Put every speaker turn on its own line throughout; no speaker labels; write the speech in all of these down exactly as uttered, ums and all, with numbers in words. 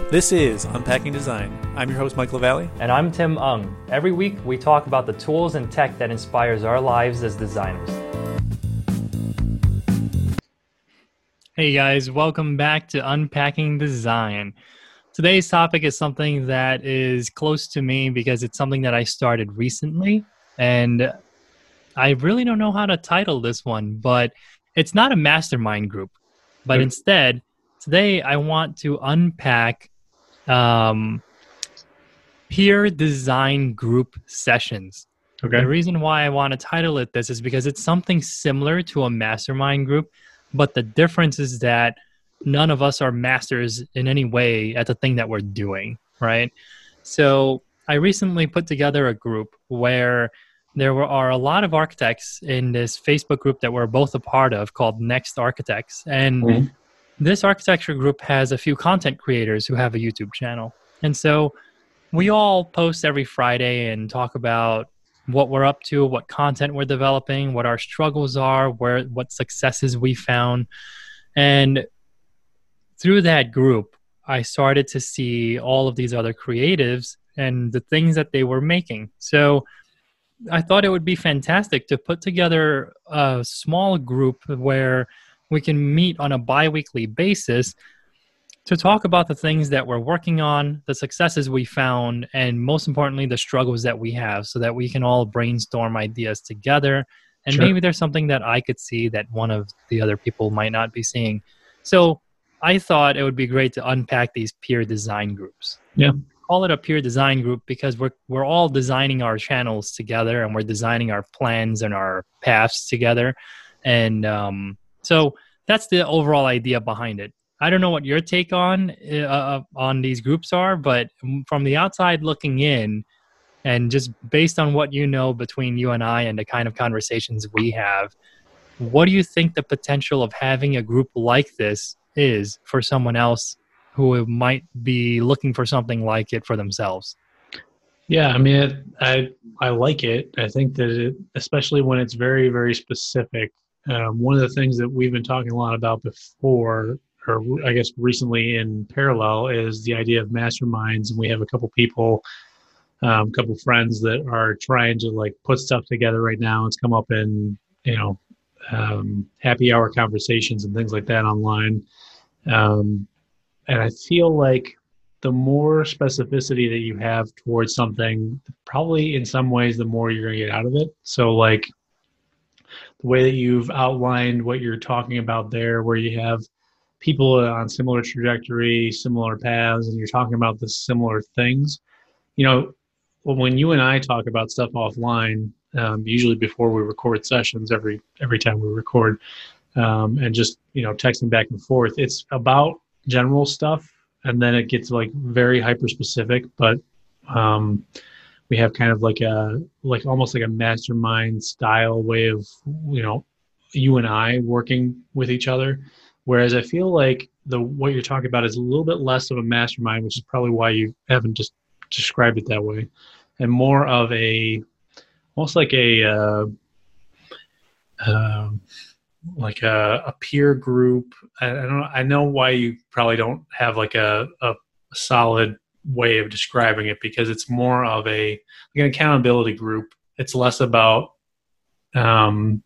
This is Unpacking Design. I'm your host, Mike LaValle.
And I'm Tim Ung. Every week, we talk about the tools and tech that inspires our lives as designers.
Hey guys, welcome back to Unpacking Design. Today's topic is something that is close to me because it's something that I started recently, and I really don't know how to title this one, but it's not a mastermind group. But instead, today I want to unpack um, peer design group sessions.
Okay.
The reason why I want to title it this is because it's something similar to a mastermind group, but the difference is that none of us are masters in any way at the thing that we're doing, right? So I recently put together a group where there were, are a lot of architects in this Facebook group that we're both a part of called Next Architects. And mm-hmm. this architecture group has a few content creators who have a YouTube channel. And so we all post every Friday and talk about what we're up to, what content we're developing, what our struggles are, where what successes we found. And through that group, I started to see all of these other creatives and the things that they were making. So I thought it would be fantastic to put together a small group where we can meet on a bi-weekly basis to talk about the things that we're working on, the successes we found, and most importantly, the struggles that we have so that we can all brainstorm ideas together. And sure. maybe there's something that I could see that one of the other people might not be seeing. So I thought it would be great to unpack these peer design groups.
Yeah.
Call it a peer design group because we're we're all designing our channels together and we're designing our plans and our paths together. And um, so that's the overall idea behind it. I don't know what your take on uh, on these groups are, but from the outside looking in, and just based on what you know between you and I and the kind of conversations we have, what do you think the potential of having a group like this is for someone else who might be looking for something like it for themselves?
Yeah, I mean, it, I I like it. I think that it, especially when it's very, very specific. Um, one of the things that we've been talking a lot about before, or I guess recently in parallel, is the idea of masterminds. And we have a couple people, um, a couple friends that are trying to like put stuff together right now. It's come up in, you know, um, happy hour conversations and things like that online. Um, and I feel like the more specificity that you have towards something, probably in some ways, the more you're going to get out of it. So like the way that you've outlined what you're talking about there, where you have people on similar trajectory, similar paths, and you're talking about the similar things. You know, when you and I talk about stuff offline, um, usually before we record sessions, every every time we record, um, and just, you know, texting back and forth, it's about general stuff, and then it gets like very hyper specific. But um, we have kind of like a like almost like a mastermind style way of, you know, you and I working with each other. Whereas I feel like the what you're talking about is a little bit less of a mastermind, which is probably why you haven't just described it that way, and more of a almost like a uh, uh, like a, a peer group. I, I don't know. I know why you probably don't have like a, a solid way of describing it, because it's more of a like an accountability group. It's less about um,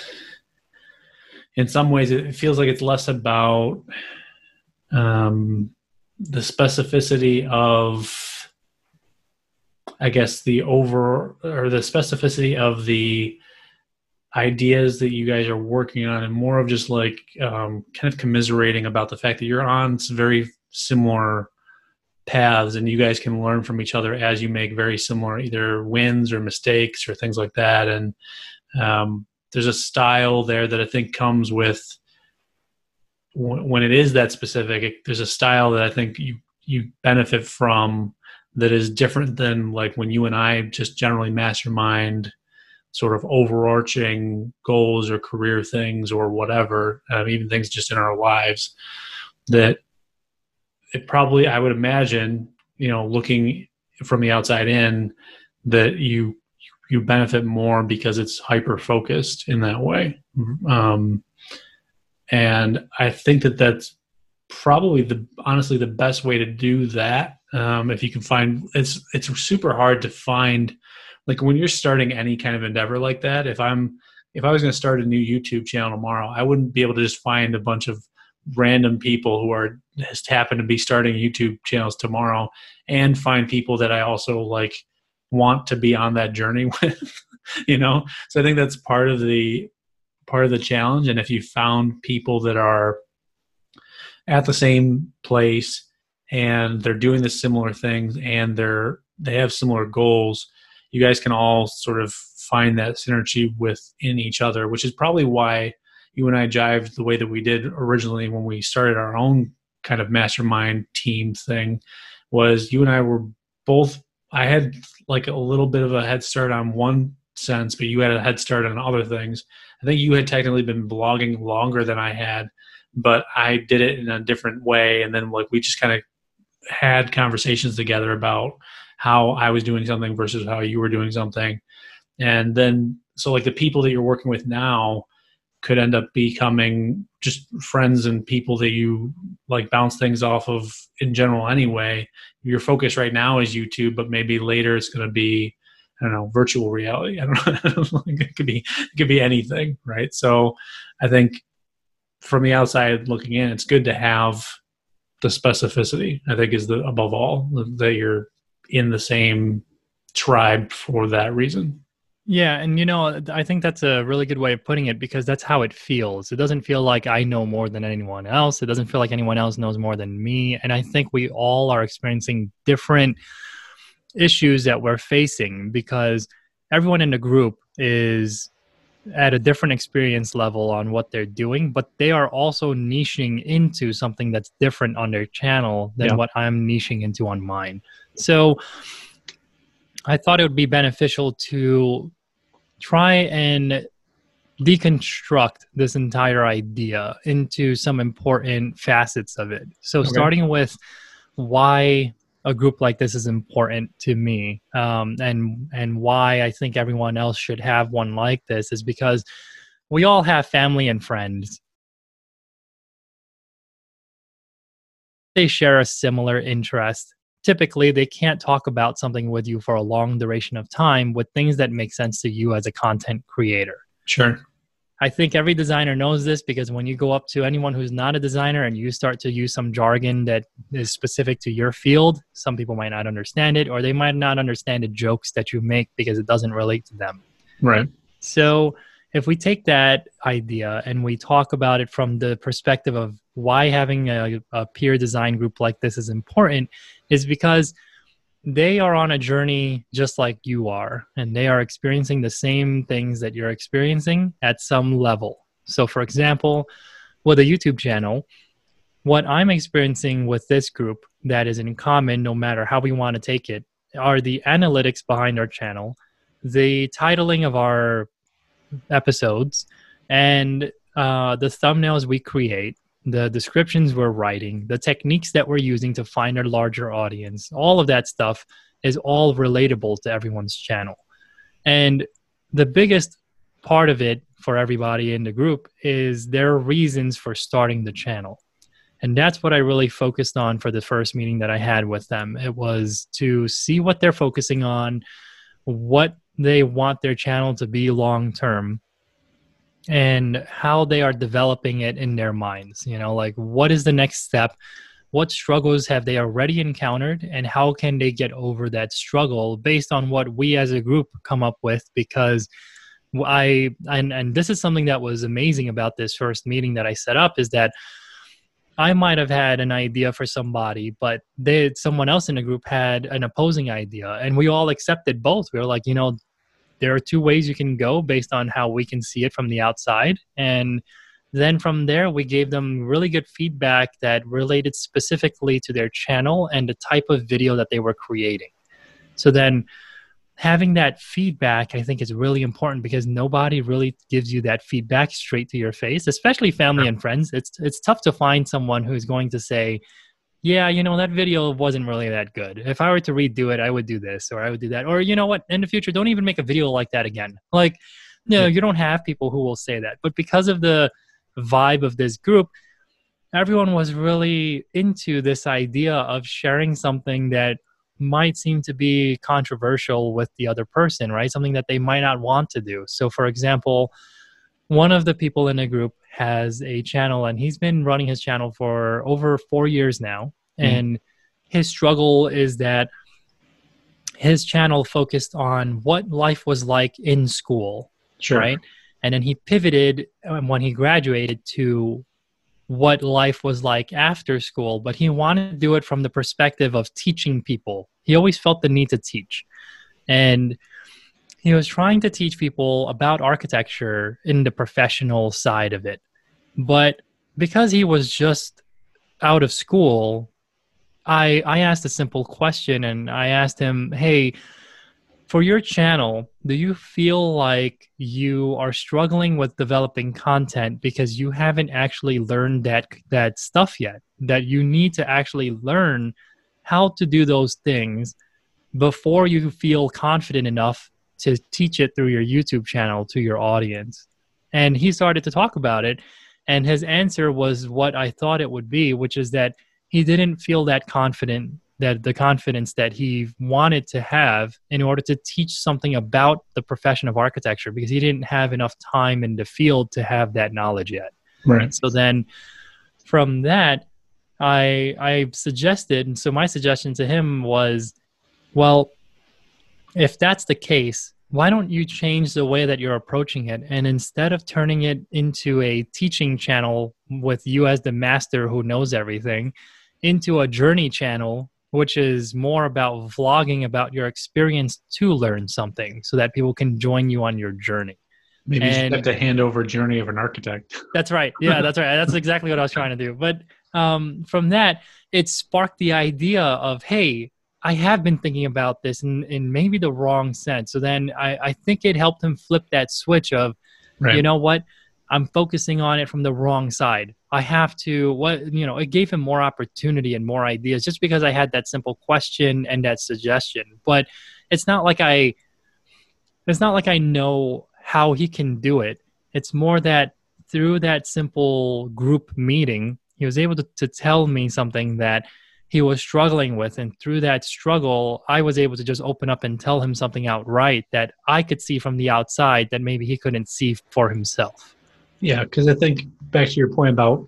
in some ways, it feels like it's less about um, the specificity of, I guess, the over or the specificity of the ideas that you guys are working on, and more of just like um, kind of commiserating about the fact that you're on very similar paths and you guys can learn from each other as you make very similar either wins or mistakes or things like that. And um, there's a style there that I think comes with when it is that specific. There's a style that I think you you benefit from that is different than like when you and I just generally mastermind sort of overarching goals or career things or whatever, um, even things just in our lives, that it probably, I would imagine, you know, looking from the outside in, that you you benefit more because it's hyper focused in that way. Um, and I think that that's probably the honestly the best way to do that. Um, if you can find, it's it's super hard to find, like when you're starting any kind of endeavor like that. If I'm if I was going to start a new YouTube channel tomorrow, I wouldn't be able to just find a bunch of random people who are just happen to be starting YouTube channels tomorrow and find people that I also like want to be on that journey with, you know? So I think that's part of the part of the challenge. And if you found people that are at the same place and they're doing the similar things and they're they have similar goals, you guys can all sort of find that synergy within each other, which is probably why you and I jived the way that we did originally when we started our own kind of mastermind team thing. Was you and I were both, I had like a little bit of a head start on one sense, but you had a head start on other things. I think you had technically been blogging longer than I had, but I did it in a different way. And then like we just kind of had conversations together about how I was doing something versus how you were doing something. And then, so like the people that you're working with now could end up becoming just friends and people that you like bounce things off of in general anyway. Your focus right now is YouTube, but maybe later it's going to be, I don't know, virtual reality. I don't know. It could be, it could be anything, right? So I think from the outside looking in, it's good to have the specificity, I think, is the above all, that you're in the same tribe for that reason.
Yeah, and you know, I think that's a really good way of putting it, because that's how it feels. It doesn't feel like I know more than anyone else. It doesn't feel like anyone else knows more than me. And I think we all are experiencing different issues that we're facing, because everyone in the group is at a different experience level on what they're doing, but they are also niching into something that's different on their channel than yeah. what I'm niching into on mine. So I thought it would be beneficial to try and deconstruct this entire idea into some important facets of it. So okay. starting with why a group like this is important to me, um, and and why I think everyone else should have one like this, is because we all have family and friends. They share a similar interest. Typically, they can't talk about something with you for a long duration of time with things that make sense to you as a content creator.
Sure.
I think every designer knows this, because when you go up to anyone who's not a designer and you start to use some jargon that is specific to your field, some people might not understand it, or they might not understand the jokes that you make because it doesn't relate to them.
Right.
So if we take that idea and we talk about it from the perspective of why having a, a peer design group like this is important, is because they are on a journey just like you are, and they are experiencing the same things that you're experiencing at some level. So for example, with a YouTube channel, what I'm experiencing with this group that is in common, no matter how we want to take it, are the analytics behind our channel, the titling of our episodes, and uh, the thumbnails we create, the descriptions we're writing, the techniques that we're using to find a larger audience. All of that stuff is all relatable to everyone's channel. And the biggest part of it for everybody in the group is their reasons for starting the channel. And that's what I really focused on for the first meeting that I had with them. It was to see what they're focusing on, what they want their channel to be long-term, and how they are developing it in their minds. You know, like, what is the next step? What struggles have they already encountered, and how can they get over that struggle based on what we as a group come up with? Because I, and, and this is something that was amazing about this first meeting that I set up, is that I might have had an idea for somebody, but they, someone else in the group had an opposing idea, and we all accepted both. We were like, you know, there are two ways you can go based on how we can see it from the outside. And then from there, we gave them really good feedback that related specifically to their channel and the type of video that they were creating. So then having that feedback, I think, is really important, because nobody really gives you that feedback straight to your face, especially family and friends. It's, it's tough to find someone who's going to say, yeah, you know, that video wasn't really that good. If I were to redo it, I would do this, or I would do that. Or, you know what, in the future, don't even make a video like that again. Like, you know, you don't have people who will say that. But because of the vibe of this group, everyone was really into this idea of sharing something that might seem to be controversial with the other person, right? Something that they might not want to do. So for example, one of the people in the group has a channel, and he's been running his channel for over four years now. Mm. And his struggle is that his channel focused on what life was like in school,
sure.
right? And then he pivoted when he graduated to what life was like after school, but he wanted to do it from the perspective of teaching people. He always felt the need to teach. And he was trying to teach people about architecture in the professional side of it. But because he was just out of school, I, I asked a simple question, and I asked him, hey, for your channel, do you feel like you are struggling with developing content because you haven't actually learned that that stuff yet, that you need to actually learn how to do those things before you feel confident enough to teach it through your YouTube channel to your audience? And he started to talk about it, and his answer was what I thought it would be, which is that he didn't feel that confident, that the confidence that he wanted to have in order to teach something about the profession of architecture, because he didn't have enough time in the field to have that knowledge yet.
Right.
So then from that, I I suggested, and so my suggestion to him was, well, if that's the case, why don't you change the way that you're approaching it? And instead of turning it into a teaching channel with you as the master who knows everything, into a journey channel, which is more about vlogging about your experience to learn something so that people can join you on your journey.
Maybe
and
you should have to hand over Journey of an Architect.
That's right. Yeah, that's right. That's exactly what I was trying to do. But um, from that, it sparked the idea of, hey, I have been thinking about this in, in maybe the wrong sense. So then I, I think it helped him flip that switch of, right. You know what, I'm focusing on it from the wrong side. I have to, what you know, it gave him more opportunity and more ideas just because I had that simple question and that suggestion. But it's not like I, it's not like I know how he can do it. It's more that through that simple group meeting, he was able to, to tell me something that he was struggling with. And through that struggle, I was able to just open up and tell him something outright that I could see from the outside that maybe he couldn't see for himself.
Yeah, because I think back to your point about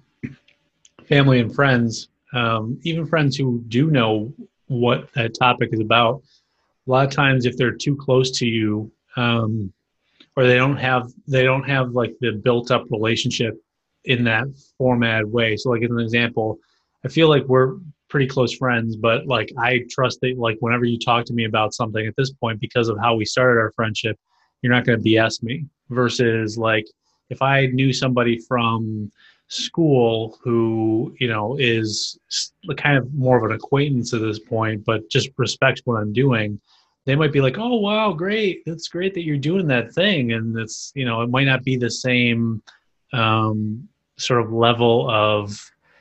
family and friends, um, even friends who do know what that topic is about, a lot of times if they're too close to you, um, or they don't have they don't have like the built up relationship in that formatted way. So like as an example, I feel like we're pretty close friends, but like I trust that like whenever you talk to me about something at this point, because of how we started our friendship, you're not going to B S me. Versus like if I knew somebody from school who, you know, is kind of more of an acquaintance at this point, but just respects what I'm doing, they might be like, oh, wow, great. That's great that you're doing that thing. And it's, you know, it might not be the same um, sort of level of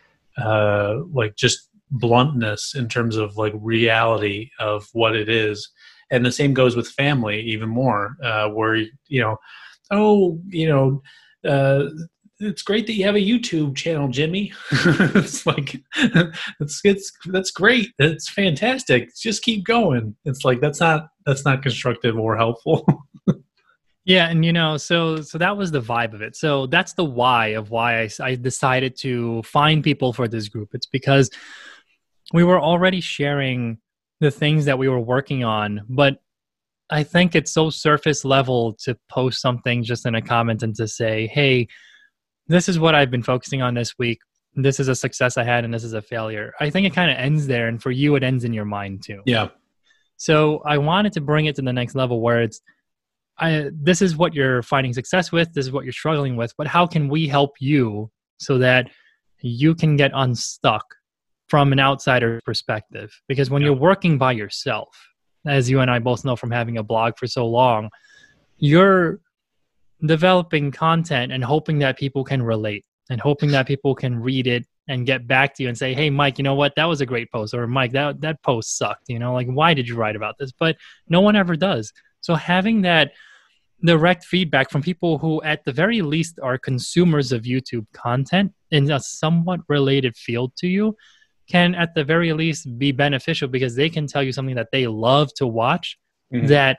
uh, like just bluntness in terms of like reality of what it is. And the same goes with family even more, uh, where, you know, oh, you know, uh, it's great that you have a YouTube channel, Jimmy. It's like, it's, it's, that's great. It's fantastic. Just keep going. It's like, that's not, that's not constructive or helpful.
Yeah. And, you know, so, so that was the vibe of it. So that's the why of why I, I decided to find people for this group. It's because we were already sharing the things that we were working on, but I think it's so surface level to post something just in a comment and to say, hey, this is what I've been focusing on this week. This is a success I had and this is a failure. I think it kind of ends there. And for you, it ends in your mind too.
Yeah.
So I wanted to bring it to the next level where it's, I, this is what you're finding success with. This is what you're struggling with. But how can we help you so that you can get unstuck from an outsider perspective? Because when yeah. you're working by yourself, as you and I both know from having a blog for so long, you're developing content and hoping that people can relate and hoping that people can read it and get back to you and say, hey, Mike, you know what? That was a great post. Or Mike, that, that post sucked. You know, like, why did you write about this? But no one ever does. So having that direct feedback from people who at the very least are consumers of YouTube content in a somewhat related field to you can at the very least be beneficial, because they can tell you something that they love to watch, mm-hmm. that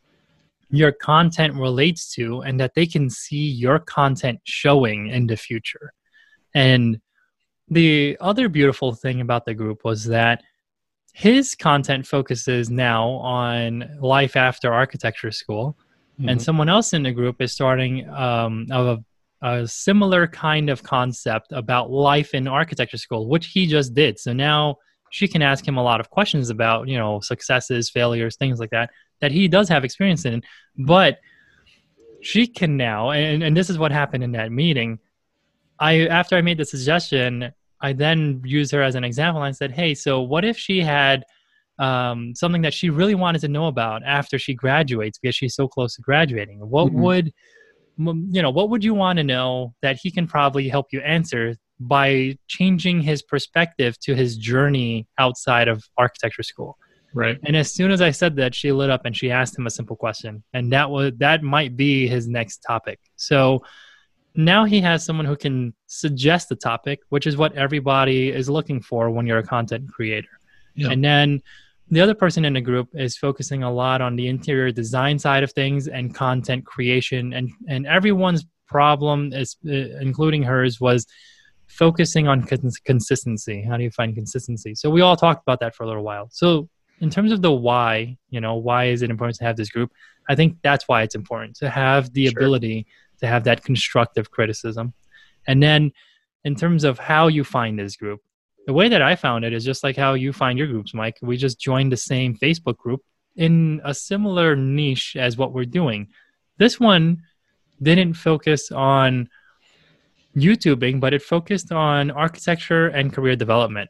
your content relates to, and that they can see your content showing in the future. And the other beautiful thing about the group was that his content focuses now on life after architecture school, mm-hmm. and someone else in the group is starting um, a, a similar kind of concept about life in architecture school, which he just did. So now she can ask him a lot of questions about, you know, successes, failures, things like that, that he does have experience in. But she can now, and, and this is what happened in that meeting. I after I made the suggestion, I then used her as an example and said, hey, so what if she had um, something that she really wanted to know about after she graduates, because she's so close to graduating? What mm-hmm. would, you know, what would you want to know that he can probably help you answer by changing his perspective to his journey outside of architecture school?
Right.
And as soon as I said that, she lit up and she asked him a simple question, and that was that might be his next topic. So now he has someone who can suggest the topic, which is what everybody is looking for when you're a content creator. Yeah. And then the other person in the group is focusing a lot on the interior design side of things and content creation. And, and everyone's problem, is, uh, including hers, was focusing on cons- consistency. How do you find consistency? So we all talked about that for a little while. So in terms of the why, you know, why is it important to have this group? I think that's why it's important to have the sure. ability to have that constructive criticism. And then in terms of how you find this group, the way that I found it is just like how you find your groups, Mike. We just joined the same Facebook group in a similar niche as what we're doing. This one didn't focus on YouTubing, but it focused on architecture and career development.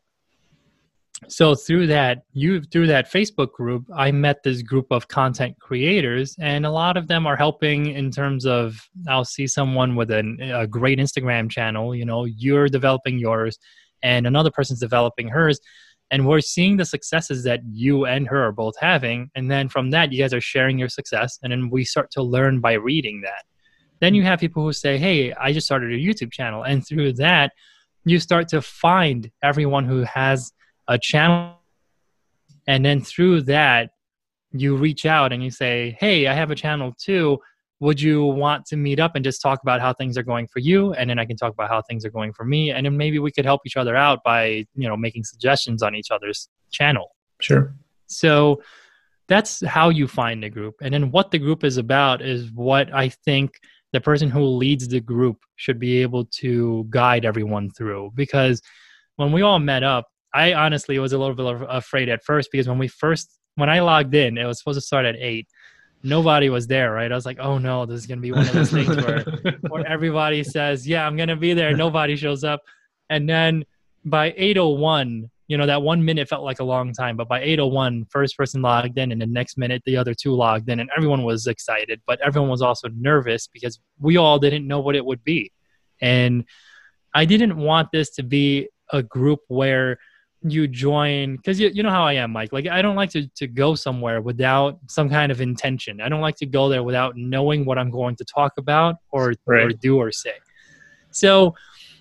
So through that, you through that Facebook group, I met this group of content creators, and a lot of them are helping in terms of, I'll see someone with an, a great Instagram channel, you know, you're developing yours, and another person's developing hers, and we're seeing the successes that you and her are both having, and then from that, you guys are sharing your success, and then we start to learn by reading that. Then you have people who say, hey, I just started a YouTube channel, and through that, you start to find everyone who has a channel, and then through that you reach out and you say, hey, I have a channel too, would you want to meet up and just talk about how things are going for you, and then I can talk about how things are going for me, and then maybe we could help each other out by, you know, making suggestions on each other's channel.
Sure.
So that's how you find a group. And then what the group is about is what I think the person who leads the group should be able to guide everyone through. Because when we all met up, I honestly was a little bit afraid at first, because when we first, when I logged in, it was supposed to start at eight. Nobody was there, right? I was like, oh no, this is going to be one of those things where, where everybody says, yeah, I'm going to be there. Nobody shows up. And then by eight oh one, you know, that one minute felt like a long time, but by eight oh one, first person logged in, and the next minute, the other two logged in, and everyone was excited, but everyone was also nervous because we all didn't know what it would be. And I didn't want this to be a group where you join, because you, you know how I am, Mike. Like, I don't like to, to go somewhere without some kind of intention. I don't like to go there without knowing what I'm going to talk about or, right. or do or say. So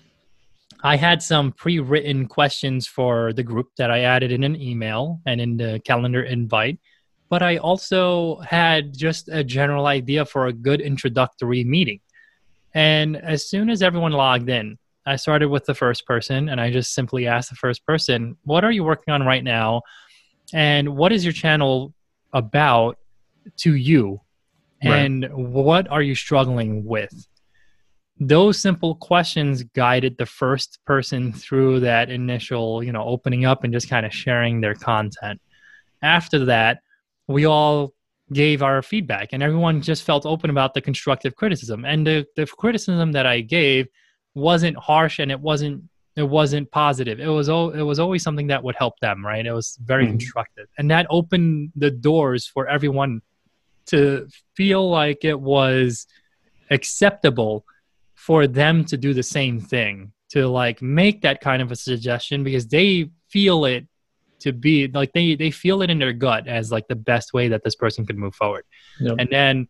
I had some pre-written questions for the group that I added in an email and in the calendar invite. But I also had just a general idea for a good introductory meeting. And as soon as everyone logged in, I started with the first person, and I just simply asked the first person, what are you working on right now? And what is your channel about to you? Right. And what are you struggling with? Those simple questions guided the first person through that initial, you know, opening up and just kind of sharing their content. After that, we all gave our feedback, and everyone just felt open about the constructive criticism. And the, the criticism that I gave wasn't harsh, and it wasn't it wasn't positive. It was it was always something that would help them, right? It was very mm-hmm. constructive, and that opened the doors for everyone to feel like it was acceptable for them to do the same thing, to like make that kind of a suggestion, because they feel it to be like they they feel it in their gut as like the best way that this person could move forward. Yep. And then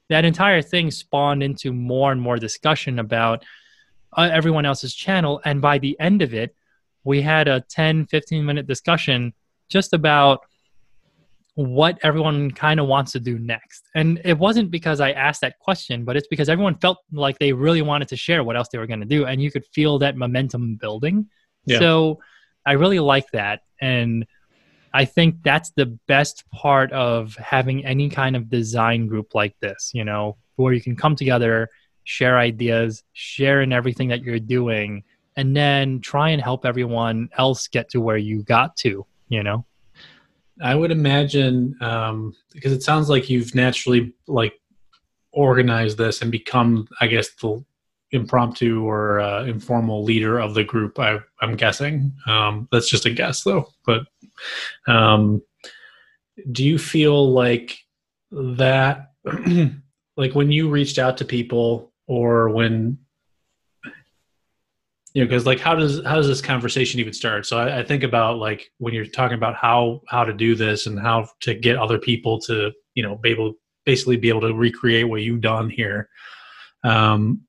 that entire thing spawned into more and more discussion about uh, everyone else's channel. And by the end of it, we had a ten, fifteen minute discussion just about what everyone kind of wants to do next. And it wasn't because I asked that question, but it's because everyone felt like they really wanted to share what else they were going to do. And you could feel that momentum building. Yeah. So I really like that. And I think that's the best part of having any kind of design group like this, you know, where you can come together, share ideas, share in everything that you're doing, and then try and help everyone else get to where you got to, you know?
I would imagine, um, because it sounds like you've naturally like organized this and become, I guess, the impromptu or uh, informal leader of the group. I, I'm guessing. Um, that's just a guess, though. But um, do you feel like that, like when you reached out to people, or when, you know, because like how does how does this conversation even start? So I, I think about like when you're talking about how how to do this and how to get other people to, you know, be able basically be able to recreate what you've done here. Um,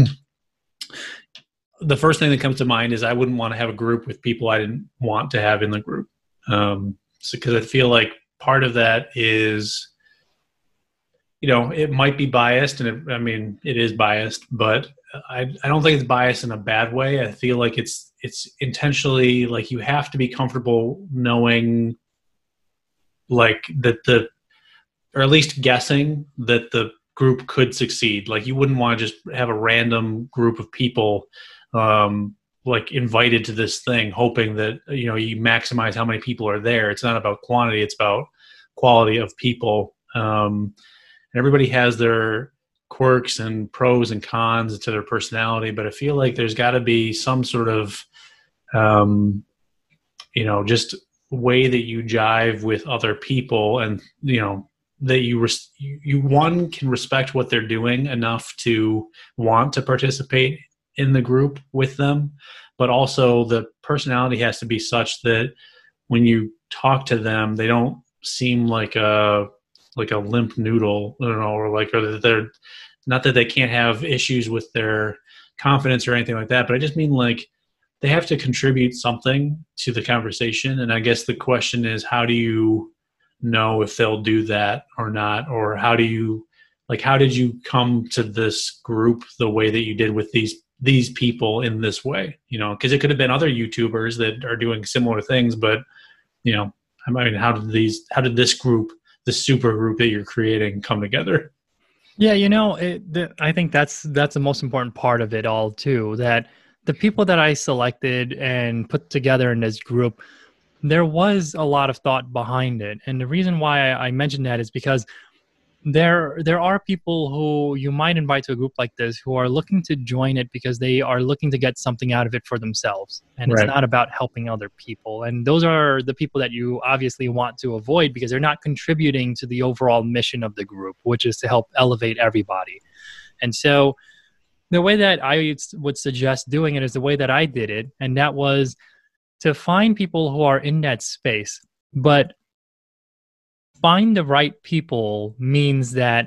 the first thing that comes to mind is I wouldn't want to have a group with people I didn't want to have in the group. Um, so because I feel like part of that is, you know, it might be biased, and it, I mean, it is biased, but I, I don't think it's biased in a bad way. I feel like it's it's intentionally, like, you have to be comfortable knowing, like, that the, or at least guessing that the group could succeed. Like, you wouldn't want to just have a random group of people um, like invited to this thing, hoping that, you know, you maximize how many people are there. It's not about quantity; it's about quality of people. Um, and everybody has their quirks and pros and cons to their personality, but I feel like there's got to be some sort of, um, you know, just way that you jive with other people, and, you know, that you, res- you one can respect what they're doing enough to want to participate in the group with them, but also the personality has to be such that when you talk to them, they don't seem like a like a limp noodle, you know, or like, or that they're, not that they can't have issues with their confidence or anything like that, but I just mean like they have to contribute something to the conversation. And I guess the question is, how do you know if they'll do that or not? Or how do you, like, how did you come to this group the way that you did with these these people in this way? You know, because it could have been other YouTubers that are doing similar things, but, you know, I mean, how did these, how did this group, the super group that you're creating, come together?
Yeah, you know, it, the, I think that's that's the most important part of it all too, that the people that I selected and put together in this group, there was a lot of thought behind it. And the reason why I mentioned that is because there there are people who you might invite to a group like this who are looking to join it because they are looking to get something out of it for themselves. And right. It's not about helping other people. And those are the people that you obviously want to avoid because they're not contributing to the overall mission of the group, which is to help elevate everybody. And so the way that I would suggest doing it is the way that I did it. And that was to find people who are in that space. But find the right people means that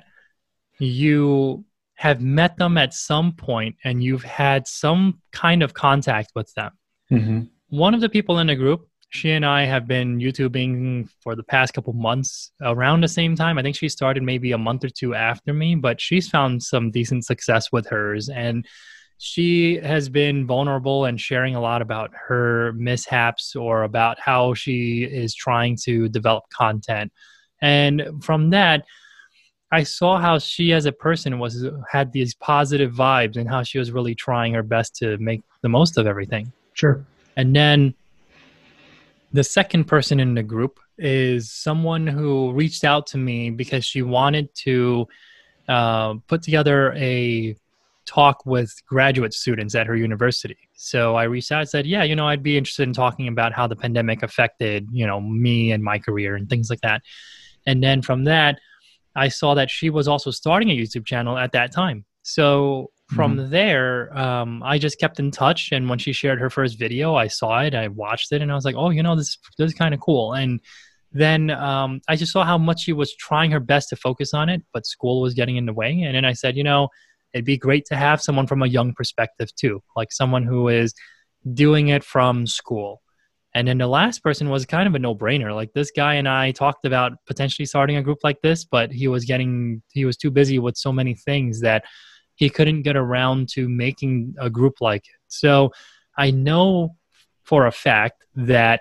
you have met them at some point and you've had some kind of contact with them. Mm-hmm. One of the people in the group, she and I have been YouTubing for the past couple months around the same time. I think she started maybe a month or two after me, but she's found some decent success with hers. And she has been vulnerable and sharing a lot about her mishaps or about how she is trying to develop content. And from that, I saw how she as a person was had these positive vibes and how she was really trying her best to make the most of everything.
Sure.
And then the second person in the group is someone who reached out to me because she wanted to uh, put together a talk with graduate students at her university. So I reached out and said, yeah, you know, I'd be interested in talking about how the pandemic affected, you know, me and my career and things like that. And then from that, I saw that she was also starting a YouTube channel at that time. So from mm-hmm. there, um, I just kept in touch. And when she shared her first video, I saw it, I watched it, and I was like, oh, you know, this, this is kind of cool. And then um, I just saw how much she was trying her best to focus on it, but school was getting in the way. And then I said, you know, it'd be great to have someone from a young perspective too, like someone who is doing it from school. And then the last person was kind of a no-brainer. Like this guy and I talked about potentially starting a group like this, but he was getting, he was too busy with so many things that he couldn't get around to making a group like it. So I know for a fact that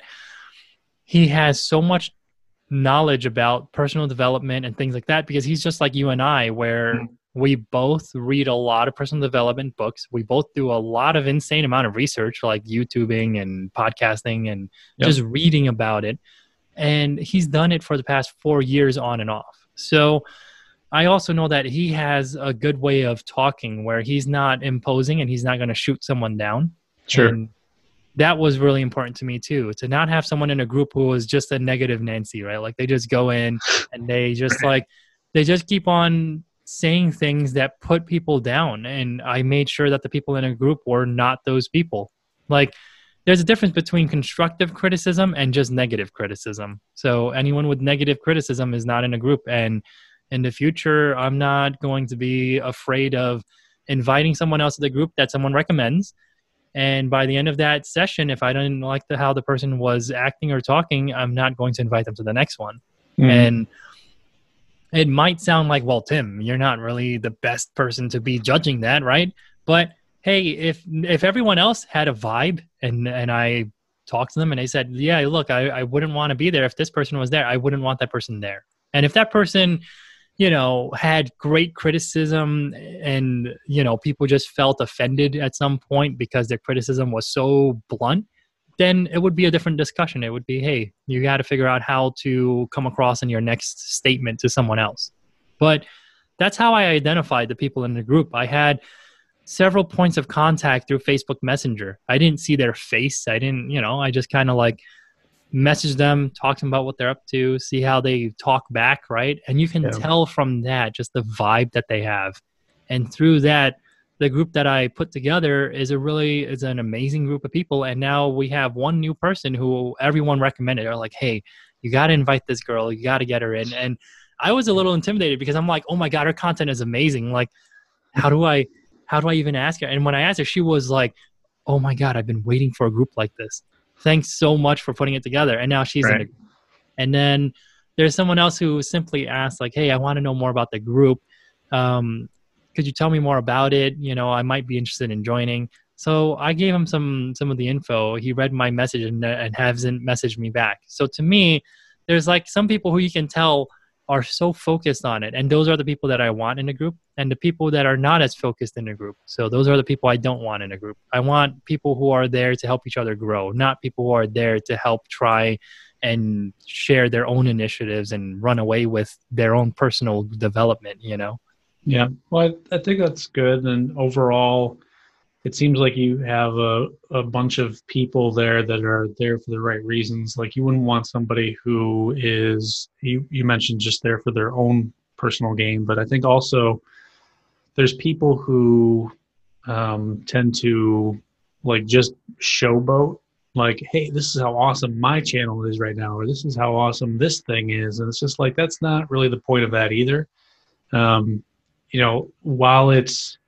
he has so much knowledge about personal development and things like that, because he's just like you and I, where mm-hmm. we both read a lot of personal development books. We both do a lot of insane amount of research, like YouTubing and podcasting and yep. just reading about it. And he's done it for the past four years on and off. So I also know that he has a good way of talking where he's not imposing and he's not going to shoot someone down.
Sure.
And that was really important to me too, to not have someone in a group who was just a negative Nancy, right? Like they just go in and they just like, they just keep on saying things that put people down. And I made sure that the people in a group were not those people. Like there's a difference between constructive criticism and just negative criticism. So anyone with negative criticism is not in a group. And in the future, I'm not going to be afraid of inviting someone else to the group that someone recommends. And by the end of that session, if I didn't like the, how the person was acting or talking, I'm not going to invite them to the next one. Mm. And it might sound like, well, Tim, you're not really the best person to be judging that, right? But hey, if if everyone else had a vibe and, and I talked to them and they said, yeah, look, I, I wouldn't want to be there. If this person was there, I wouldn't want that person there. And if that person, you know, had great criticism and, you know, people just felt offended at some point because their criticism was so blunt, then it would be a different discussion. It would be, hey, you got to figure out how to come across in your next statement to someone else. But that's how I identified the people in the group. I had several points of contact through Facebook Messenger. I didn't see their face. I didn't, you know, I just kind of like message them, talk to them about what they're up to, see how they talk back, right? And you can yeah. tell from that just the vibe that they have. And through that, the group that I put together is a really is an amazing group of people. And now we have one new person who everyone recommended. They're like, hey, you got to invite this girl. You got to get her in. And I was a little intimidated because I'm like, oh my God, her content is amazing. Like, how do I, how do I even ask her? And when I asked her, she was like, oh my God, I've been waiting for a group like this. Thanks so much for putting it together. And now she's right. in it. And then there's someone else who simply asked like, hey, I want to know more about the group. Um, could you tell me more about it? You know, I might be interested in joining. So I gave him some, some of the info. He read my message and, and hasn't messaged me back. So to me, there's like some people who you can tell are so focused on it. And those are the people that I want in a group, and the people that are not as focused in a group. So those are the people I don't want in a group. I want people who are there to help each other grow, not people who are there to help try and share their own initiatives and run away with their own personal development, you know?
Yeah. Well, I, I think that's good. And overall, it seems like you have a, a bunch of people there that are there for the right reasons. Like you wouldn't want somebody who is, you, you mentioned just there for their own personal gain, but I think also there's people who um, tend to like just showboat, like, hey, this is how awesome my channel is right now, or this is how awesome this thing is. And it's just like, that's not really the point of that either. Um, you know, while it's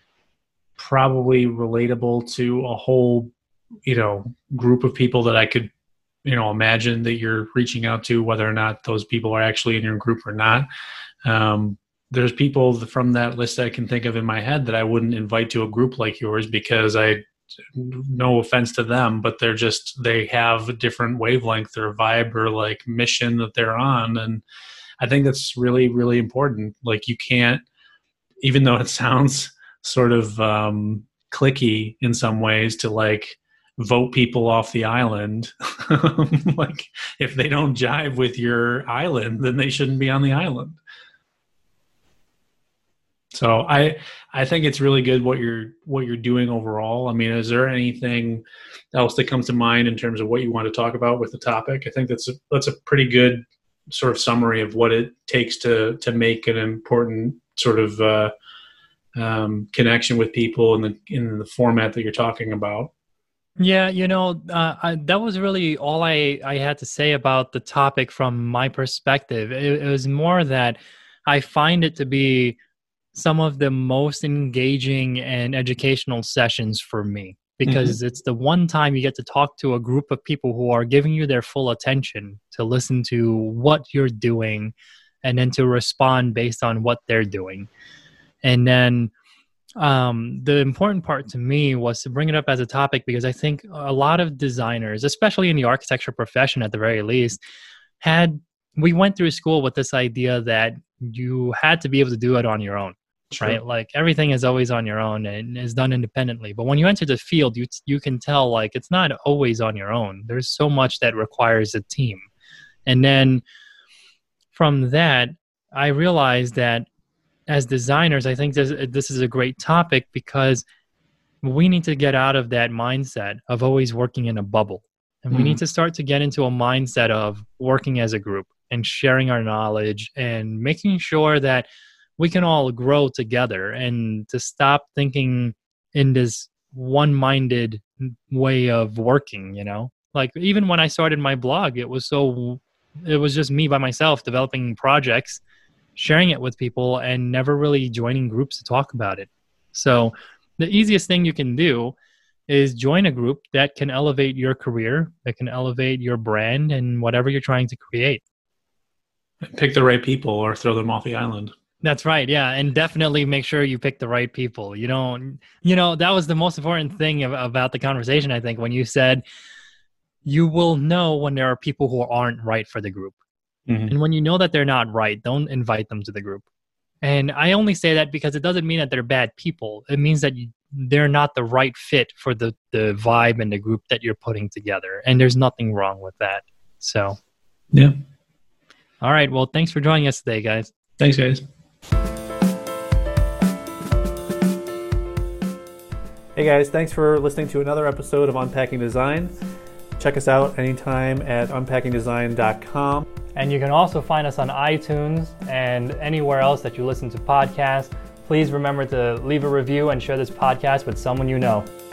probably relatable to a whole, you know, group of people that I could, you know, imagine that you're reaching out to, whether or not those people are actually in your group or not. Um, there's people from that list I can think of in my head that I wouldn't invite to a group like yours because I, no offense to them, but they're just, they have a different wavelength or vibe or like mission that they're on. And I think that's really, really important. Like you can't, even though it sounds sort of um, cliquey in some ways to like vote people off the island. Like if they don't jive with your island, then they shouldn't be on the island. So I I think it's really good what you're what you're doing overall. I mean, is there anything else that comes to mind in terms of what you want to talk about with the topic? I think that's a, that's a pretty good sort of summary of what it takes to to make an important sort of uh, um, connection with people in the in the format that you're talking about.
Yeah, you know, uh, I, that was really all I, I had to say about the topic from my perspective. It, it was more that I find it to be some of the most engaging and educational sessions for me because mm-hmm. it's the one time you get to talk to a group of people who are giving you their full attention to listen to what you're doing and then to respond based on what they're doing. And then um, the important part to me was to bring it up as a topic because I think a lot of designers, especially in the architecture profession at the very least, had we went through school with this idea that you had to be able to do it on your own. Sure. Right? Like everything is always on your own and is done independently. But when you enter the field, you you can tell like it's not always on your own. There's so much that requires a team. And then from that, I realized that as designers, I think this, this is a great topic because we need to get out of that mindset of always working in a bubble. And we mm. need to start to get into a mindset of working as a group and sharing our knowledge and making sure that we can all grow together and to stop thinking in this one-minded way of working, you know? Like even when I started my blog, it was so, it was just me by myself developing projects, sharing it with people and never really joining groups to talk about it. So the easiest thing you can do is join a group that can elevate your career, that can elevate your brand and whatever you're trying to create.
Pick the right people or throw them off the island.
That's right. Yeah. And definitely make sure you pick the right people. You don't, you know, that was the most important thing of, about the conversation, I think, when you said you will know when there are people who aren't right for the group. Mm-hmm. And when you know that they're not right, don't invite them to the group. And I only say that because it doesn't mean that they're bad people. It means that you, they're not the right fit for the, the vibe and the group that you're putting together. And there's nothing wrong with that. So,
yeah.
All right. Well, thanks for joining us today, guys.
Thanks, guys.
Hey guys, thanks for listening to another episode of Unpacking Design. Check us out anytime at unpacking design dot com.
And you can also find us on iTunes and anywhere else that you listen to podcasts. Please remember to leave a review and share this podcast with someone you know.